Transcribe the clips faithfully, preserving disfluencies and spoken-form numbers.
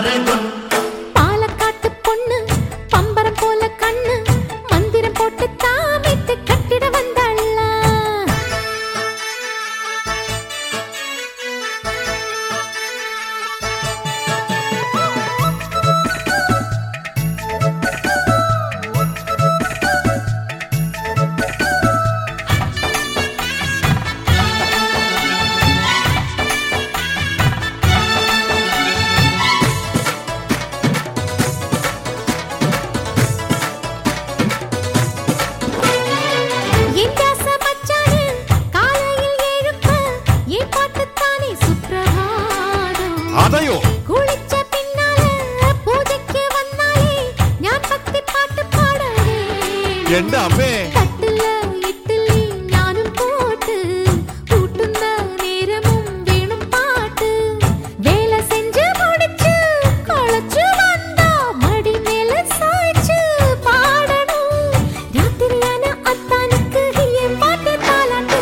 பாலக்காட்டு பொண்ணு பம்பரம் போல கண்ணு மந்திரம் போட்டு தாமிட்டு கட்டிட வந்தாளா. அதையோ குளிச்ச பின்னால பூஜைக்கு வந்தாலே ஞான் பக்தி பாட்டு பாடவே. என்ன அம்மே தட்டுல இட்லி ஞானும் போட்டு கூட்டுந்த நேரமும் வேணும் பாட்டு. வேலை செஞ்சு முடிச்சு கொளைச்சு வந்தா மடி மேல சாய்ச்சு பாடணும். ராத்திரியான அத்தானுக்கு என் பாட்டு தாலாட்டு.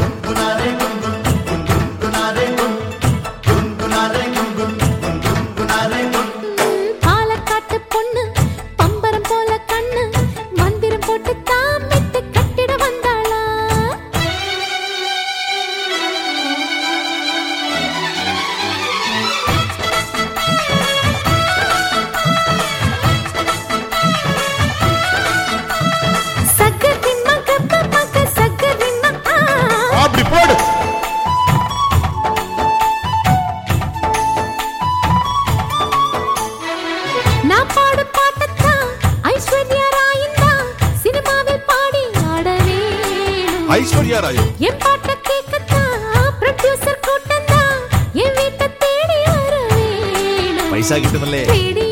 பாலக்காட்டு பொண்ணு பம்பரம் போல கண்ணு மந்திரம் போட்டு தாமிட்டு கட்டிட வந்தாளா. சக்கரின் மக மக சக்கரின் மக அப்படி போடு. நான் பாடு பாட்டத்தான் ஐஸ்வர்யா ராயிந்தா சினிமாவில் பாடி ஆட வேணும். ஐஸ்வர்யா ராய் என் பாட்ட கேட்கத்தான் ப்ரொடியூசர் கூட்டம் தான் என் வீட்டை தேடி வர வேணும். பைசா கிட்டுமல்லே தேடி